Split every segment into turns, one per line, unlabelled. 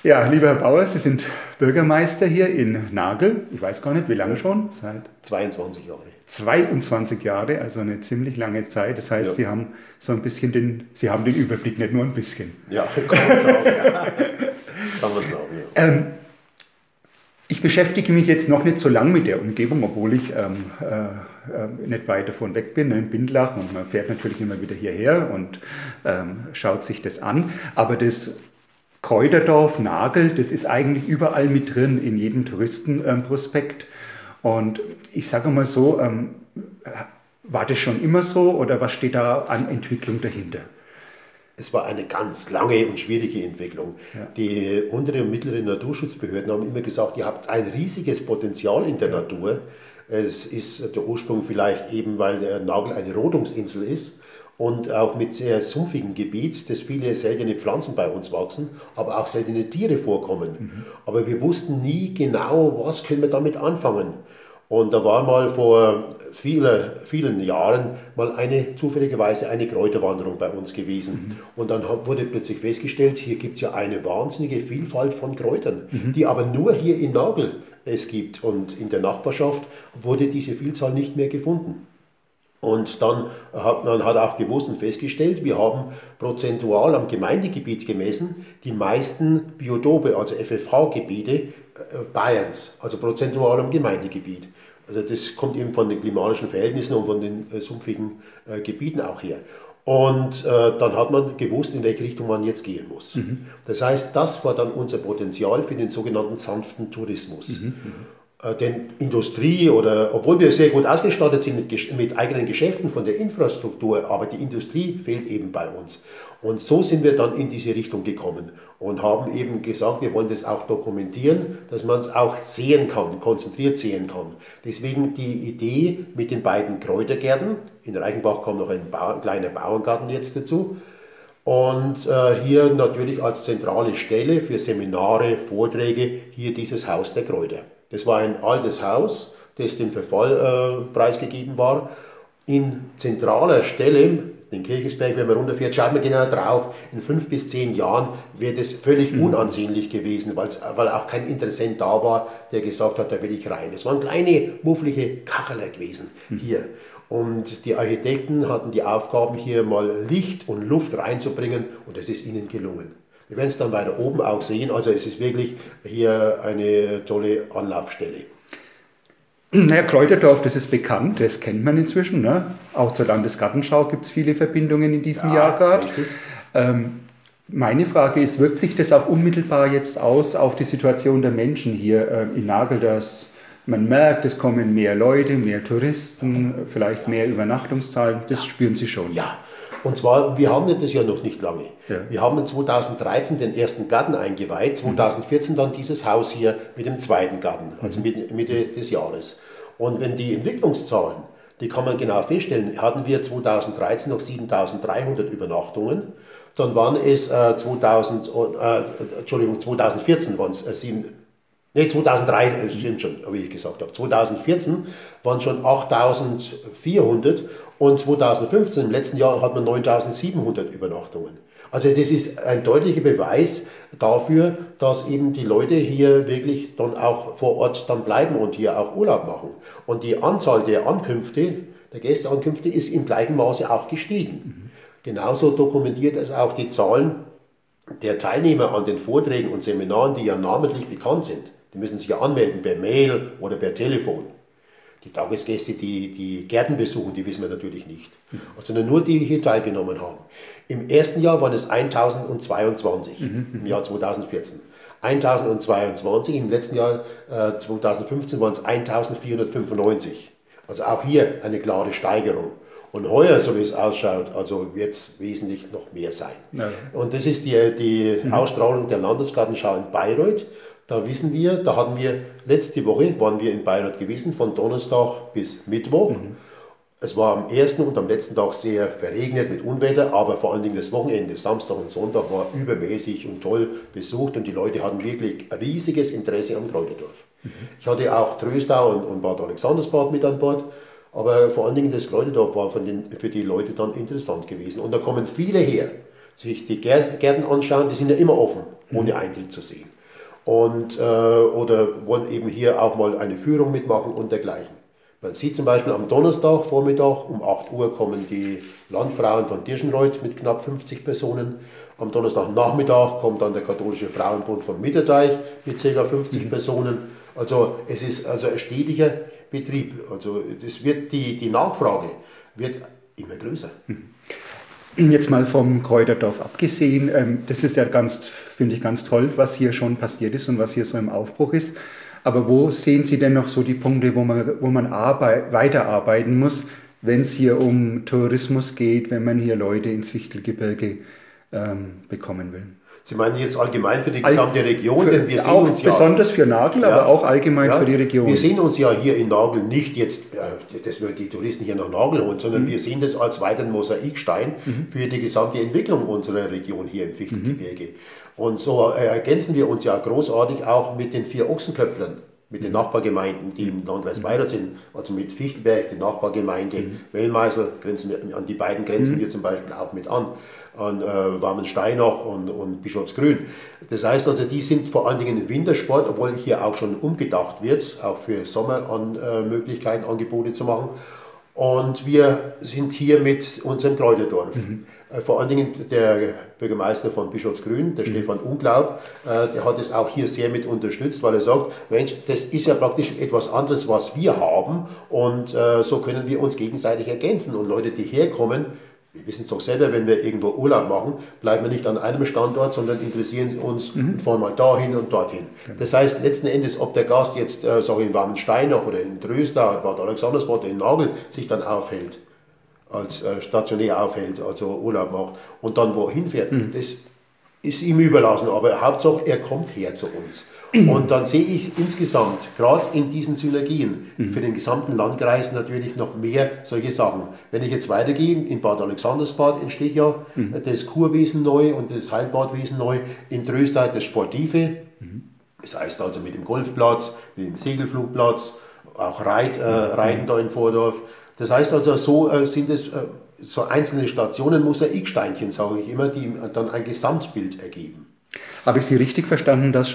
Ja, lieber Herr Bauer, Sie sind Bürgermeister hier in Nagel. Ich weiß gar nicht, wie lange schon? Seit
22 Jahre.
22 Jahre, also eine ziemlich lange Zeit. Das heißt,
Ja,
Sie haben so ein bisschen Sie haben den Überblick, nicht nur ein bisschen.
ja, kann man sagen. Ja. Kann man sagen, ja.
Ich beschäftige mich jetzt noch nicht so lang mit der Umgebung, obwohl ich nicht weit davon weg bin, ne, in Bindlach. Und man fährt natürlich immer wieder hierher und schaut sich das an. Aber das Kräuterdorf Nagel, das ist eigentlich überall mit drin, in jedem Touristenprospekt. Und ich sage mal so, war das schon immer so oder was steht da an Entwicklung dahinter?
Es war eine ganz lange und schwierige Entwicklung.
Ja.
Die untere und mittlere Naturschutzbehörden haben immer gesagt, ihr habt ein riesiges Potenzial in der Natur. Es ist der Ursprung vielleicht eben, weil der Nagel eine Rodungsinsel ist und auch mit sehr sumpfigem Gebiet, dass viele seltene Pflanzen bei uns wachsen, aber auch seltene Tiere vorkommen. Aber wir wussten nie genau, was können wir damit anfangen. Und da war mal vor vielen Jahren mal zufälligerweise eine Kräuterwanderung bei uns gewesen. Und dann wurde plötzlich festgestellt, hier gibt es ja eine wahnsinnige Vielfalt von Kräutern, die aber nur hier in Nagel es gibt. Und in der Nachbarschaft wurde diese Vielzahl nicht mehr gefunden. Und dann hat man auch gewusst und festgestellt, wir haben prozentual am Gemeindegebiet gemessen die meisten Biotope, also FFH-Gebiete Bayerns, also prozentual am Gemeindegebiet. Also das kommt eben von den klimatischen Verhältnissen und von den sumpfigen Gebieten auch her. Und dann hat man gewusst, in welche Richtung man jetzt gehen muss. Das heißt, das war dann unser Potenzial für den sogenannten sanften Tourismus. Denn Industrie obwohl wir sehr gut ausgestattet sind mit eigenen Geschäften von der Infrastruktur, aber die Industrie fehlt eben bei uns. Und so sind wir dann in diese Richtung gekommen und haben eben gesagt, wir wollen das auch dokumentieren, dass man es auch sehen kann, konzentriert sehen kann. Deswegen die Idee mit den beiden Kräutergärten. In Reichenbach kommt noch ein kleiner Bauerngarten jetzt dazu. Und hier natürlich als zentrale Stelle für Seminare, Vorträge, hier dieses Haus der Kräuter. Das war ein altes Haus, das dem Verfall preisgegeben war. In zentraler Stelle, den Kirchesberg, wenn man runterfährt, schaut man genau drauf, in 5 bis 10 Jahren wäre das völlig unansehnlich gewesen, weil auch kein Interessent da war, der gesagt hat, da will ich rein. Es waren kleine, mufflige Kacheler gewesen hier. Und die Architekten hatten die Aufgaben, hier mal Licht und Luft reinzubringen und das ist ihnen gelungen. Wir werden es dann weiter oben auch sehen, also es ist wirklich hier eine tolle Anlaufstelle.
Naja, Kräuterdorf, das ist bekannt, das kennt man inzwischen. Ne? Auch zur Landesgartenschau gibt es viele Verbindungen in diesem Jahr gerade. Meine Frage ist, wirkt sich das auch unmittelbar jetzt aus auf die Situation der Menschen hier in Nagel, dass man merkt, es kommen mehr Leute, mehr Touristen, vielleicht mehr Übernachtungszahlen, das spüren Sie schon.
Ja, und zwar, wir haben das ja noch nicht lange.
Ja.
Wir haben 2013 den ersten Garten eingeweiht, 2014 dann dieses Haus hier mit dem zweiten Garten, also Mitte des Jahres. Und wenn die Entwicklungszahlen, die kann man genau feststellen, hatten wir 2013 noch 7.300 Übernachtungen, dann waren es 2014 waren es 2003, stimmt schon, wie ich gesagt habe. 2014 waren schon 8.400 und 2015, im letzten Jahr, hat man 9.700 Übernachtungen. Also das ist ein deutlicher Beweis dafür, dass eben die Leute hier wirklich dann auch vor Ort dann bleiben und hier auch Urlaub machen. Und die Anzahl der Ankünfte, der Gästeankünfte ist im gleichen Maße auch gestiegen. Genauso dokumentiert es auch die Zahlen der Teilnehmer an den Vorträgen und Seminaren, die ja namentlich bekannt sind. Die müssen sich ja anmelden per Mail oder per Telefon. Die Tagesgäste, die Gärten besuchen, die wissen wir natürlich nicht. Sondern nur die hier teilgenommen haben. Im ersten Jahr waren es 1022, im Jahr 2014. 1022, im letzten Jahr 2015 waren es 1495. Also auch hier eine klare Steigerung. Und heuer, so wie es ausschaut, also wird es wesentlich noch mehr sein. Ja. Und das ist die Ausstrahlung der Landesgartenschau in Bayreuth. Da wissen wir, da hatten wir letzte Woche, waren wir in Bayreuth gewesen, von Donnerstag bis Mittwoch. Es war am ersten und am letzten Tag sehr verregnet mit Unwetter, aber vor allen Dingen das Wochenende, Samstag und Sonntag, war übermäßig und toll besucht und die Leute hatten wirklich riesiges Interesse am Kräuterdorf. Ich hatte auch Tröstau und Bad Alexandersbad mit an Bord. Aber vor allen Dingen das Kräuterdorf war für die Leute dann interessant gewesen. Und da kommen viele her. sich die Gärten anschauen, die sind ja immer offen, ohne Eintritt zu sehen. Und, oder wollen eben hier auch mal eine Führung mitmachen und dergleichen. Man sieht zum Beispiel am Donnerstag Vormittag um 8 Uhr kommen die Landfrauen von Tirschenreuth mit knapp 50 Personen. Am Donnerstagnachmittag kommt dann der katholische Frauenbund von Mitterteich mit ca. 50 Personen. Also es ist also ein stetiger Betrieb. Also das wird die Nachfrage wird immer größer.
Jetzt mal vom Kräuterdorf abgesehen, das ist ja finde ich ganz toll, was hier schon passiert ist und was hier so im Aufbruch ist. Aber wo sehen Sie denn noch so die Punkte, wo man weiterarbeiten muss, wenn es hier um Tourismus geht, wenn man hier Leute ins Fichtelgebirge bekommen will?
Sie meinen jetzt allgemein für die gesamte Region? Denn wir sehen
auch
uns ja,
besonders für Nagel, aber auch allgemein für die Region.
Wir sehen uns ja hier in Nagel nicht jetzt, dass wir die Touristen hier nach Nagel holen, sondern wir sehen das als weiteren Mosaikstein für die gesamte Entwicklung unserer Region hier im Fichtelgebirge. Und so ergänzen wir uns ja großartig auch mit den 4 Ochsenköpflern, mit den Nachbargemeinden, die im Landkreis Bayreuth sind, also mit Fichtelberg, die Nachbargemeinde, Wellmeisel, an die beiden grenzen wir zum Beispiel auch mit an Warmensteinach und Bischofsgrün. Das heißt also, die sind vor allen Dingen im Wintersport, obwohl hier auch schon umgedacht wird, auch für Sommer Möglichkeiten, Angebote zu machen. Und wir sind hier mit unserem Kräuterdorf. Vor allen Dingen der Bürgermeister von Bischofsgrün, der Stefan Unglaub, der hat es auch hier sehr mit unterstützt, weil er sagt, Mensch, das ist ja praktisch etwas anderes, was wir haben und so können wir uns gegenseitig ergänzen. Und Leute, die herkommen, wir wissen es doch selber, wenn wir irgendwo Urlaub machen, bleiben wir nicht an einem Standort, sondern interessieren uns und fahren mal dahin und dorthin. Genau. Das heißt, letzten Endes, ob der Gast jetzt in Warmensteinach oder in Trösdau, Bad Alexandersbad oder in Nagel sich dann aufhält, als stationär aufhält, also Urlaub macht und dann wohin fährt, das ist ihm überlassen. Aber Hauptsache, er kommt her zu uns. Und dann sehe ich insgesamt, gerade in diesen Synergien, für den gesamten Landkreis natürlich noch mehr solche Sachen. Wenn ich jetzt weitergehe, in Bad Alexandersbad entsteht ja das Kurwesen neu und das Heilbadwesen neu, in Trösdau das Sportive, das heißt also mit dem Golfplatz, mit dem Segelflugplatz, auch Reiten da in Vordorf. Das heißt also, so sind es so einzelne Stationen, Mosaiksteinchen, sage ich immer, die dann ein Gesamtbild ergeben.
Habe ich Sie richtig verstanden, dass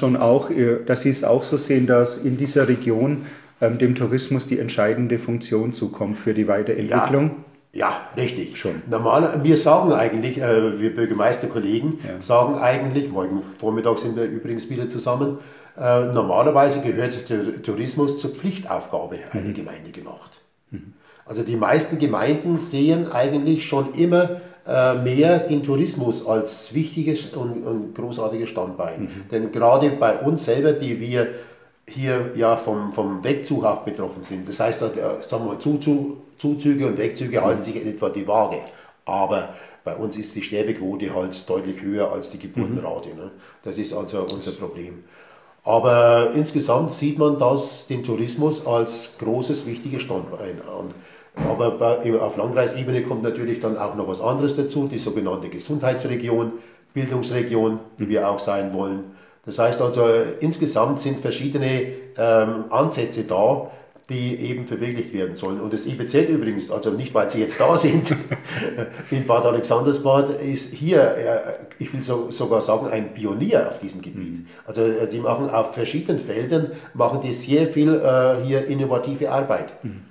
Sie es auch so sehen, dass in dieser Region dem Tourismus die entscheidende Funktion zukommt für die Weiterentwicklung?
Ja, richtig.
Schon.
Wir sagen eigentlich, wir Bürgermeisterkollegen sagen eigentlich, morgen Vormittag sind wir übrigens wieder zusammen, normalerweise gehört der Tourismus zur Pflichtaufgabe einer Gemeinde gemacht. Also die meisten Gemeinden sehen eigentlich schon immer mehr den Tourismus als wichtiges und großartiges Standbein. Denn gerade bei uns selber, die wir hier ja vom Wegzug auch betroffen sind, das heißt, sagen wir mal, Zuzüge und Wegzüge halten sich in etwa die Waage. Aber bei uns ist die Sterbequote halt deutlich höher als die Geburtenrate. Ne? Das ist also unser Problem. Aber insgesamt sieht man den Tourismus als großes, wichtiges Standbein an. Aber auf Landkreisebene kommt natürlich dann auch noch was anderes dazu, die sogenannte Gesundheitsregion, Bildungsregion, die wir auch sein wollen. Das heißt also, insgesamt sind verschiedene Ansätze da, die eben verwirklicht werden sollen. Und das IBZ übrigens, also nicht, weil sie jetzt da sind, in Bad Alexandersbad, ist hier, ich will sogar sagen, ein Pionier auf diesem Gebiet. Also die machen auf verschiedenen Feldern, machen die sehr viel hier innovative Arbeit.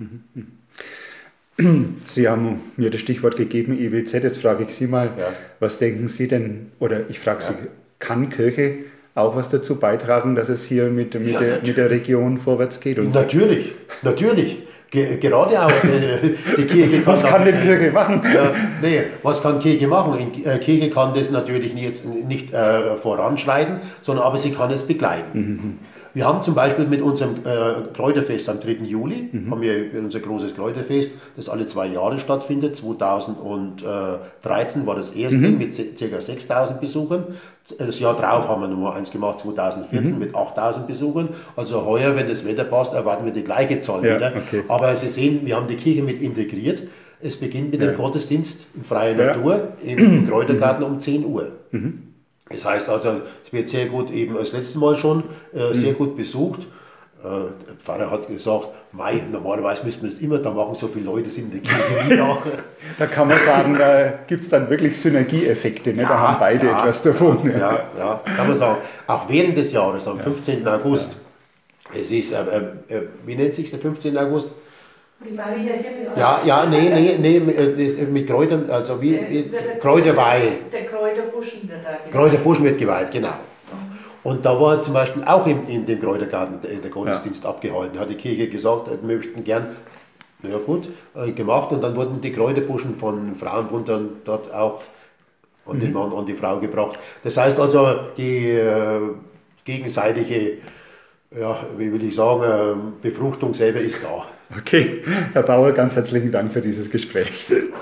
Sie haben mir das Stichwort gegeben, IWZ. Jetzt frage ich Sie mal, was denken Sie denn, oder ich frage Sie, kann Kirche auch was dazu beitragen, dass es hier mit der Region vorwärts geht? Und
natürlich. Gerade auch die Kirche kann...
Was kann denn Kirche machen?
Was kann Kirche machen? Kirche kann das natürlich nicht voranschreiten, sondern aber sie kann es begleiten. Wir haben zum Beispiel mit unserem Kräuterfest am 3. Juli, haben wir unser großes Kräuterfest, das alle 2 Jahre stattfindet. 2013 war das erste mit ca. 6.000 Besuchern. Das Jahr drauf haben wir nochmal eins gemacht, 2014 mit 8.000 Besuchern. Also heuer, wenn das Wetter passt, erwarten wir die gleiche Zahl wieder. Okay. Aber Sie sehen, wir haben die Kirche mit integriert. Es beginnt mit dem Gottesdienst in freier Natur im Kräutergarten um 10 Uhr. Das heißt also, es wird sehr gut, eben das letzte Mal schon, sehr gut besucht. Der Pfarrer hat gesagt, Mei, normalerweise müssen wir es immer da machen, so viele Leute sind in der Kirche nie da.
Da kann man sagen, da gibt es dann wirklich Synergieeffekte, ne? Da haben beide etwas davon.
Ja, kann man sagen. Auch während des Jahres, am 15. August, es ist, wie nennt sich der 15. August?
Die Maria Himmel.
Nee, mit Kräutern, also Kräuterweihe.
Der Kräuterbuschen wird da geweiht.
Kräuterbuschen wird geweiht, genau. Und da war zum Beispiel auch in dem Kräutergarten der Gottesdienst abgehalten. Hat die Kirche gesagt, wir möchten gern, na gut, gemacht. Und dann wurden die Kräuterbuschen von Frauenbund dann dort auch an den Mann, an die Frau gebracht. Das heißt also, die gegenseitige, ja, wie will ich sagen, Befruchtung selber ist da.
Okay, Herr Bauer, ganz herzlichen Dank für dieses Gespräch.